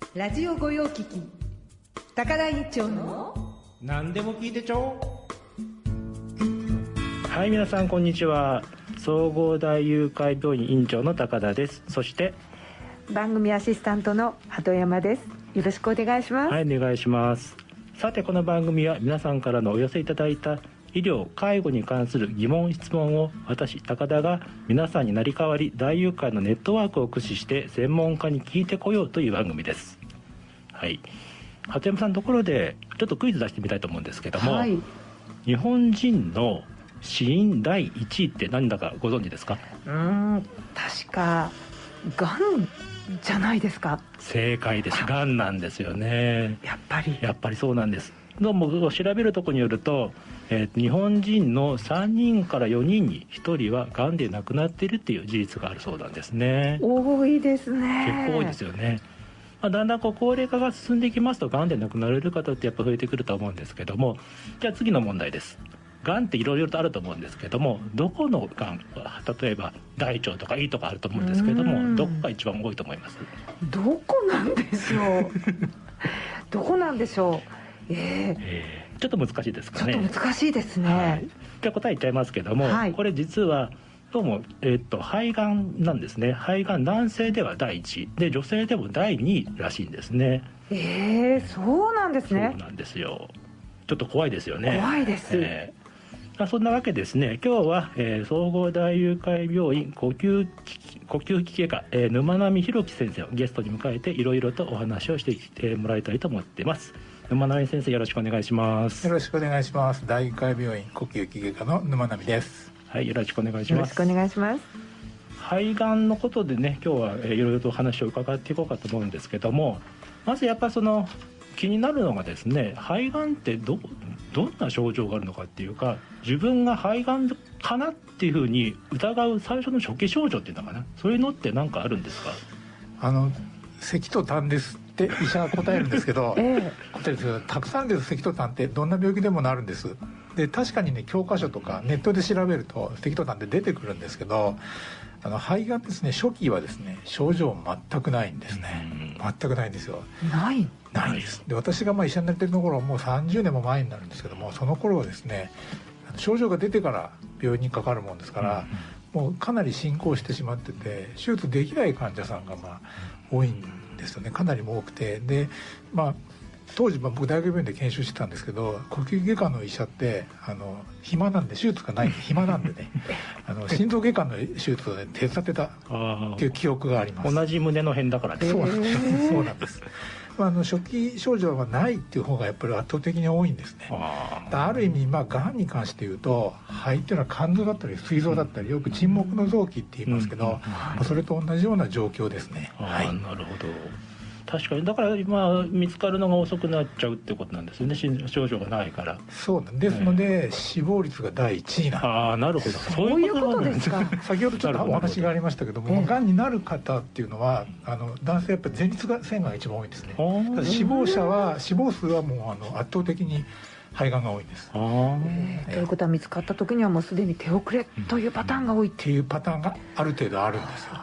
ラジオ御用聞き高田院長の何でも聞いてちょはい、皆さんこんにちは。総合大誘拐病院院長の高田です。そして番組アシスタントの鳩山です。よろしくお願いします。 はい、お願いします。さて、この番組は皆さんからのお寄せいただいた医療・介護に関する疑問・質問を私高田が皆さんになり代わり大誘拐のネットワークを駆使して専門家に聞いてこようという番組です。はい、鳩山さんのところでちょっとクイズ出してみたいと思うんですけども、はい、日本人の死因第1位って何だかご存知ですか？ 確かがんじゃないですか？ 正解です。がんなんですよね。 やっぱりそうなんです。 どうも調べるところによると、日本人の3人から4人に1人はがんで亡くなっているっていう事実があるそうなんですね。 多いですね。 結構多いですよね。だんだん高齢化が進んでいきますとがんで亡くなられる方ってやっぱ増えてくると思うんですけども、じゃあ次の問題です。がんっていろいろとあると思うんですけども、どこのがん、例えば大腸とか胃とかあると思うんですけども、どこが一番多いと思います？ どこなんでしょうどこなんでしょう。 ちょっと難しいですかね。 ちょっと難しいですね。 はい、じゃあ答え言っちゃいますけども、はい、これ実はどうも、肺がんなんですね。肺がん、男性では第1位で女性でも第2位らしいんですね。 そうなんですね。 そうなんですよ。ちょっと怖いですよね。 怖いです。 そんなわけですね。今日は、総合大誘拐病院呼吸器外科、沼波弘樹先生をゲストに迎えていろいろとお話をしてきてもらいたいと思っています。沼波先生、よろしくお願いします。 よろしくお願いします。大誘拐病院呼吸器外科の沼波です。 はい、よろしくお願いします。 よろしくお願いします。 肺がんのことでね、今日はいろいろと話を伺っていこうかと思うんですけども、まずやっぱその気になるのがですね、肺がんってどんな症状があるのかっていうか、自分が肺がんかなっていうふうに疑う最初の初期症状っていうのかな、そういうのって何かあるんですか？ 咳と痰ですって医者は答えるんですけど、答えるんですけど、たくさん出る咳と痰ってどんな病気でもなるんです。で、確かにね、教科書とかネットで調べると咳と痰って出てくるんですけど、肺がんですね、初期はですね、症状全くないんですね。全くないんですよ。ないんです。で、私が医者になってるところはもう30年も前になるんですけども、その頃はですね、症状が出てから病院にかかるもんですから、もうかなり進行してしまってて、手術できない患者さんが多いんですよね。かなりも多くて、で、当時僕大学病院で研修してたんですけど、呼吸外科の医者って暇なんで、手術がないんで暇なんでね心臓外科の手術を、ね、手伝ってたっていう記憶があります。 同じ胸の辺だからそうなんです。初期症状はないっていう方がやっぱり圧倒的に多いんですね。ある意味がんに関して言うと、肺っていうのは肝臓だったり膵臓だったり、よく沈黙の臓器って言いますけど、それと同じような状況ですね。 なるほど。確かに、だから見つかるのが遅くなっちゃうってことなんですよね、症状がないから。 そうなんですので、死亡率が第1位なんです。 なるほど。 そういうことですか。 先ほどちょっとお話がありましたけども、がんになる方っていうのは男性やっぱり前立腺が一番多いんですね。死亡数はもう圧倒的に肺がんが多いんです。 ということは見つかった時にはもうすでに手遅れというパターンが多いっていうパターンがある程度あるんですよ。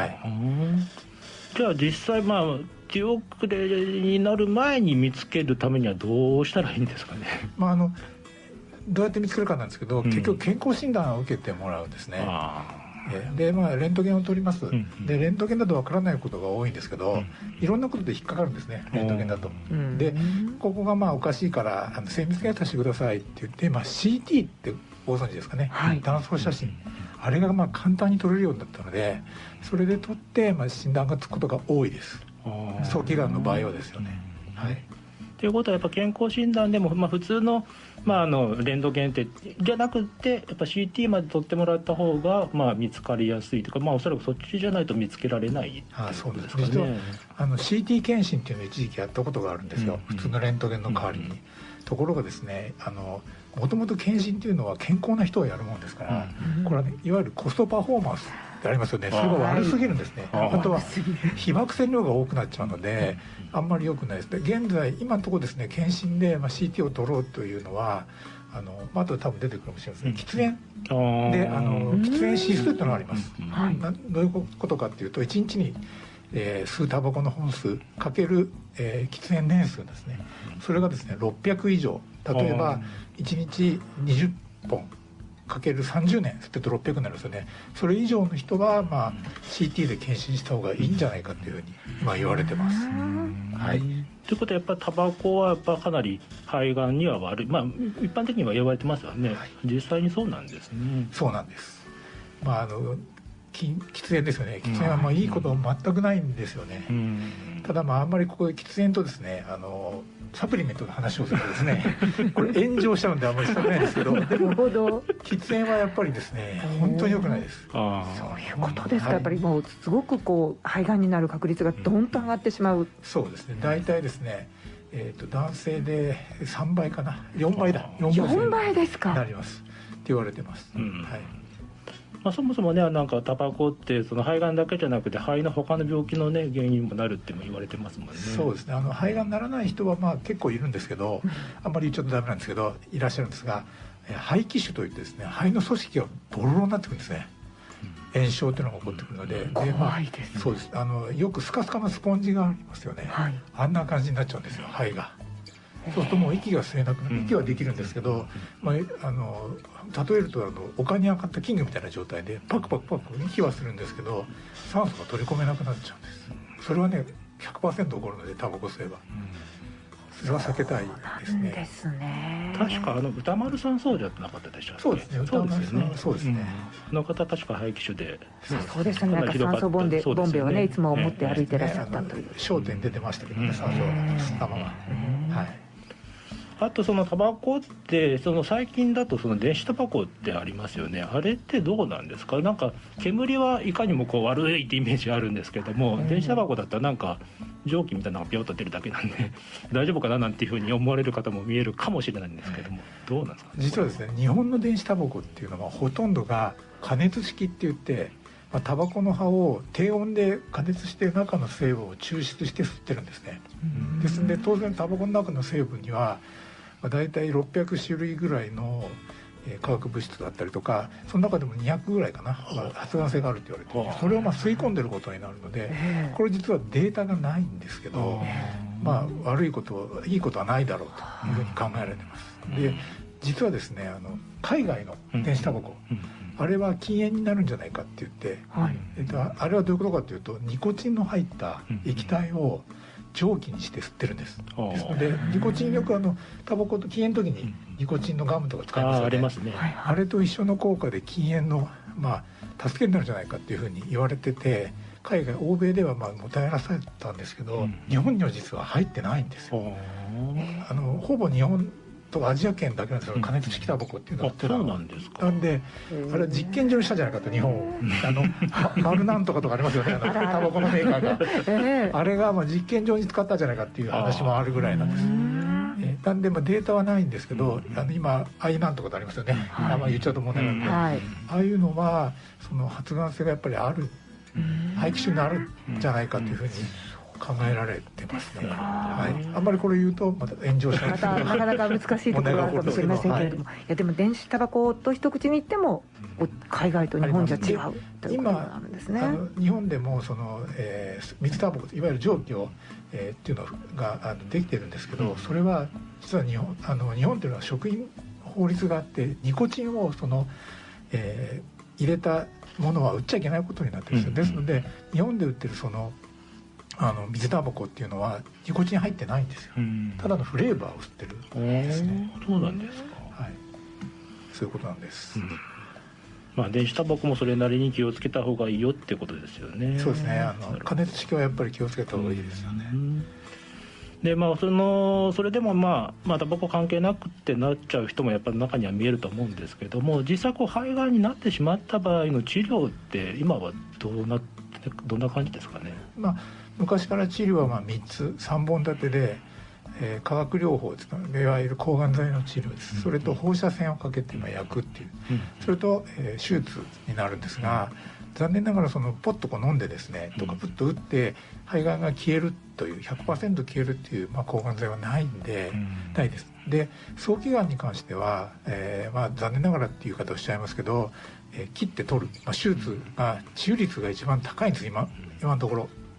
じゃあ実際手遅れになる前に見つけるためにはどうしたらいいんですかね？ どうやって見つけるかなんですけど、結局健康診断を受けてもらうんですね。でレントゲンを取ります。でレントゲンだとわからないことが多いんですけど、いろんなことで引っかかるんですね、レントゲンだと。でここがおかしいから精密検査してくださいって言って、CT ってご存知ですかね、断層写真、あれが簡単に撮れるようになったので、それで撮って診断がつくことが多いです。早期がんの場合はですよね。 ということはやっぱ健康診断でも、普通の、レントゲンってじゃなくて、やっぱ CT まで取ってもらった方が、見つかりやすいというか、おそらくそっちじゃないと見つけられないってことですかね。 実はCT 検診っていうのを一時期やったことがあるんですよ、普通のレントゲンの代わりに。ところがですね、もともと検診っていうのは健康な人をやるもんですから、これはね、いわゆるコストパフォーマンスってありますよね。それが悪すぎるんですね。あとは被爆線量が多くなっちゃうので、あんまり良くないです。で現在今のところですね、検診でCT を取ろうというのはあと多分出てくるかもしれません。喫煙で喫煙指数というのがあります。どういうことかっていうと、1日に吸うタバコの本数かける、喫煙年数ですね、それがですね600以上、例えば1日20本かける30年吸ってると600になるんですよね。それ以上の人は、まあ、CT で検診した方がいいんじゃないかっていうふうに今言われてます。はい、 ということはやっぱりタバコはやっぱかなり肺がんには悪い、まあ、一般的には言われてますよね、はい、実際にそうなんですね。 そうなんです。まあ喫煙ですよね。喫煙はまあいいこと全くないんですよね。ただまああんまりここで喫煙とですねサプリメントの話をするとですねこれ炎上しちゃうんであんまりしたくないんですけどでも喫煙はやっぱりですね本当に良くないです。 そういうことですか、はい、やっぱりもうすごくこう肺がんになる確率がどんと上がってしまう、 そうですね。大体ですね、男性で3倍かな4倍だ 4倍ですかなりますって言われてます、はい。 まあ、そもそもねなんかタバコってその肺がんだけじゃなくて肺の他の病気のね原因にもなるっても言われてますもんね。 そうですね。肺がんにならない人はまあ結構いるんですけどあんまり言っちゃうとダメなんですけどいらっしゃるんですが、肺気腫といってですね肺の組織がボロボロになってくるんですね。炎症というのが起こってくるので、 怖いですね。 そうです。よくスカスカのスポンジがありますよね、はい、あんな感じになっちゃうんですよ肺が。そうするともう息が吸えなくなる。息はできるんですけど、まあ、例えると丘に上がった金魚みたいな状態でパクパクパク息はするんですけど酸素が取り込めなくなっちゃうんです。それはね 100% 起こるのでタバコ吸えば、それは避けたいですね。 ですね。 確か歌丸さんそうじゃなかったでしたっけ。 そうですね。歌丸さんそうですね。 の方確か肺気腫でそうですね。なんか酸素ボンベをねいつも持って歩いてらっしゃったという。 焦点出てましたけどね、酸素を吸ったまま。はい。 あとそのタバコってその最近だとその電子タバコってありますよね。あれってどうなんですか。なんか煙はいかにもこう悪いってイメージあるんですけども、電子タバコだったらなんか蒸気みたいなのがピョッと出るだけなんで大丈夫かななんていうふうに思われる方も見えるかもしれないんですけども、どうなんですかね。 実はですね日本の電子タバコっていうのはほとんどが加熱式って言ってタバコの葉を低温で加熱して中の成分を抽出して吸ってるんですね。ですので当然タバコの中の成分にはだいたい600種類ぐらいの化学物質だったりとか、その中でも200ぐらいかな発がん性があると言われていて、それを吸い込んでることになるのでこれ実はデータがないんですけど、まあ悪いこといいことはないだろうというふうに考えられてます。で実はですね海外の電子タバコ、あれは禁煙になるんじゃないかって言って、あれはどういうことかというとニコチンの入った液体を蒸気にして吸ってるんです。ですのでニコチンよくタバコと禁煙の時にニコチンのガムとか使いますよね。 ありますね。 あれと一緒の効果で禁煙の助けになるんじゃないかっていうふうに言われてて、海外欧米ではもたやらされたんですけど、日本には実は入ってないんですよ。ほぼ日本とアジア圏だけなんですよ、加熱式タバコっていうのは。 そうなんですか。 なんであれは実験場にしたんじゃないかと日本を丸なんとかとかありますよねタバコのメーカーがあれが実験場に使ったんじゃないかっていう話もあるぐらいなんです。なんでデータはないんですけど、今アイなんとかとありますよね、言っちゃうと問題なんで、ああいうのはその発がん性がやっぱりある肺気腫になるんじゃないかというふうに考えられてますね。あんまりこれ言うとまた炎上します。 なかなか難しいところがあるかもしれませんけれども、いやでも電子タバコと一口に言っても海外と日本じゃ違うということがあるんですね。 今日本でもその、水タバコいわゆる蒸気を、っていうのができてるんですけど、それは実は日本っていうのは食品法律があってニコチンを入れたものは売っちゃいけないことになってるんですよ。ですので日本で売ってる水タバコっていうのはニコチン入ってないんですよ。ただのフレーバーを吸ってるんですね。 そうなんですか。 はい、そういうことなんです。 電子タバコもそれなりに気をつけた方がいいよってことですよね。 そうですね。加熱式はやっぱり気をつけた方がいいですよね。 でそれでもタバコ関係なくってなっちゃう人もやっぱり中には見えると思うんですけども、実際肺がんになってしまった場合の治療って今はどんな感じですかね。 昔から治療は3本立てで、化学療法ですか、いわゆる抗がん剤の治療です。それと放射線をかけて焼くっていう、それと、手術になるんですが、残念ながらポッと飲んでですねとかプッと打って肺がんが消えるという 100% 消えるっていう抗がん剤はないんで、ないです。で早期がんに関しては、残念ながらっていう言い方をしちゃいますけど、切って取る、手術が治癒率が一番高いんです今のところ。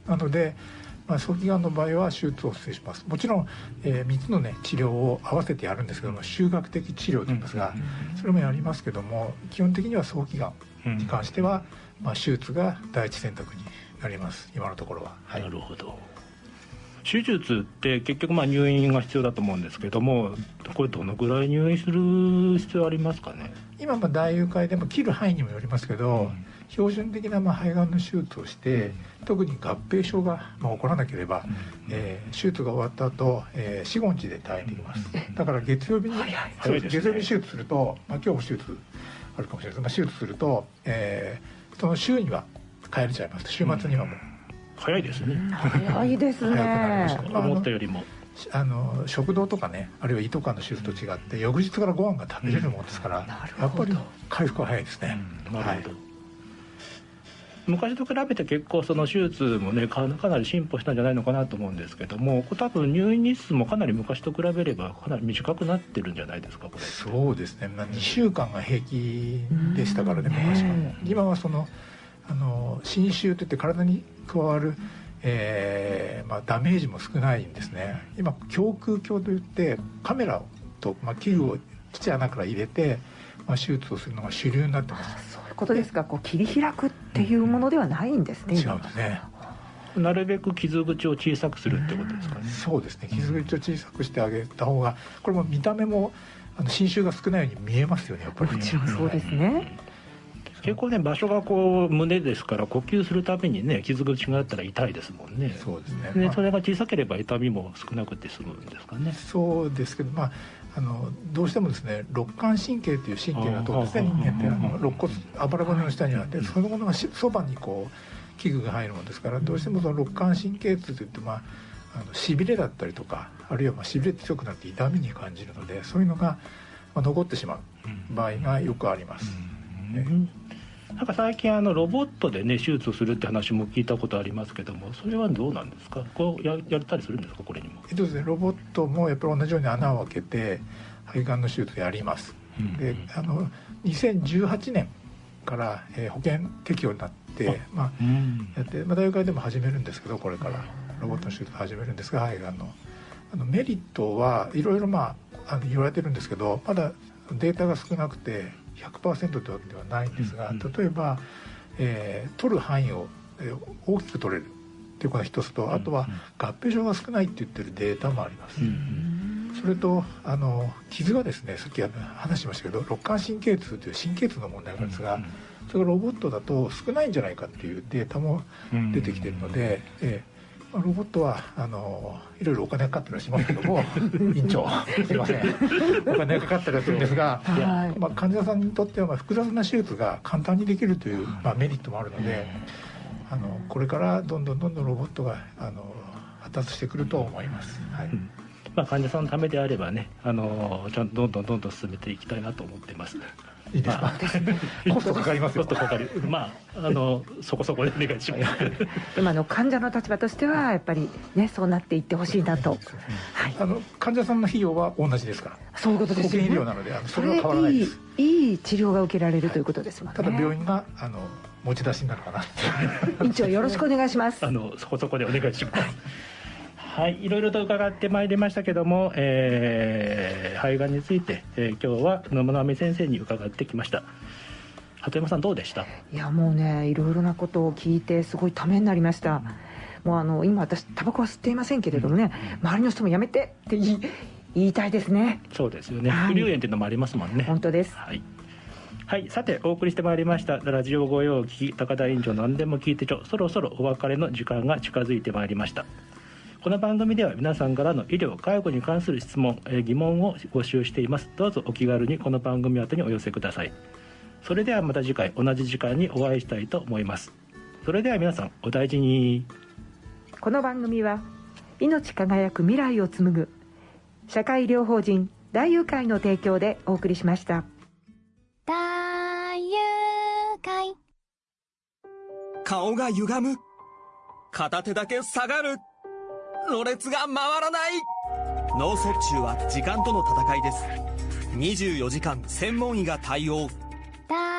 なので、早期がんの場合は手術をお勧めします。もちろん、3つの、ね、治療を合わせてやるんですけども、集学的治療といいますが、それもやりますけども、基本的には早期がんに関しては、手術が第一選択になります、今のところは。 はい、なるほど。手術って結局入院が必要だと思うんですけども、これどのぐらい入院する必要ありますかね。 今代誘拐でも切る範囲にもよりますけど、標準的な肺がんの手術をして、特に合併症が起こらなければ、手術が終わった後、4、5日で退院できます。だから月曜日に手術すると、今日も手術あるかもしれないですが、手術すると、その週には帰れちゃいます。週末にはもう早いですね。 早いですね。 思ったよりも食道とかね、あるいは胃とかの手術と違って翌日からご飯が食べれるものですから、やっぱり回復は早いですね。 なるほど。昔と比べて結構その手術もねかなり進歩したんじゃないのかなと思うんですけども、多分入院日数もかなり昔と比べればかなり短くなってるんじゃないですか、これ。 そうですね、2週間が平気でしたからね、昔は。今はその侵襲といって体に加わる、ダメージも少ないんですね。今胸腔鏡といってカメラと、器具をちっちゃい穴から入れて、手術をするのが主流になってます。 そういうことですか。切り開くっていうものではないんですね。 違うんですね。 なるべく傷口を小さくするってことですかね。 そうですね、傷口を小さくしてあげた方が、これも見た目も侵襲が少ないように見えますよね、やっぱり。 もちろんそうですね。 結構ね、場所が胸ですから、呼吸するためにね傷口があったら痛いですもんね。 そうですね。 それが小さければ痛みも少なくて済むんですかね。 そうですけど、どうしてもですね、肋間神経という神経が通ってですね、人間って肋骨、あばら骨の下にあって、そのものがそばに器具が入るものですから、どうしてもその肋間神経痛といってしびれだったりとか、あるいはしびれ強くなって痛みに感じるので、そういうのが残ってしまう場合がよくあります。 なんか最近ロボットでね手術をするって話も聞いたことありますけども、それはどうなんですか。やったりするんですか、これにも。 ですね、ロボットもやっぱり同じように穴を開けて肺がんの手術をやります。で2018年から、保険適用になってやって、大学でも始めるんですけど、これからロボットの手術を始めるんですが、肺がんのメリットはいろいろ言われてるんですけど、まだデータが少なくて 100% というわけではないんですが、例えば、取る範囲を大きく取れるということが一つと、あとは合併症が少ないって言ってるデータもあります。それと傷がですね、さっき話しましたけど、肋間神経痛という神経痛の問題なんですが、それがロボットだと少ないんじゃないかっていうデータも出てきているので、ロボットはいろいろお金かかったりはしますけども院長すいませんお金かかったりはするんですが、患者さんにとっては複雑な手術が簡単にできるという、メリットもあるので、これからどんどんロボットが発達してくると思います。 患者さんのためであればね、ちゃんとどんどん進めていきたいなと思ってます。 いいですか。コストかかりますよ。 コストかかる。そこそこでお願いします。 今の患者の立場としてはやっぱりね、そうなっていってほしいなと。 患者さんの費用は同じですから。 そういうことですよね。 保険医療なのでそれは変わらないです。 いい治療が受けられるということですもんね。 ただ病院が持ち出しになるかな。 院長よろしくお願いします。 そこそこでお願いします。はい、いろいろと伺ってまいりましたけども、肺がんについて、今日は野村美先生に伺ってきました。鳩山さんどうでした？ いやもうね、いろいろなことを聞いてすごいためになりました。もう今私タバコは吸っていませんけれどもね、周りの人もやめてって言いたいですね。 そうですよね。副流炎っていうのもありますもんね。 本当です。 はい、さてお送りしてまいりましたラジオ御用聞き高田院長何でも聞いてちょ、そろそろお別れの時間が近づいてまいりました。この番組では皆さんからの医療・介護に関する質問・疑問を募集しています。どうぞお気軽にこの番組宛てにお寄せください。それではまた次回同じ時間にお会いしたいと思います。それでは皆さんお大事に。 この番組は命輝く未来を紡ぐ社会医療法人大友会の提供でお送りしました。 大友会。 顔が歪む、片手だけ下がる、ろれつが回らない。脳卒中は時間との戦いです。24時間専門医が対応。 大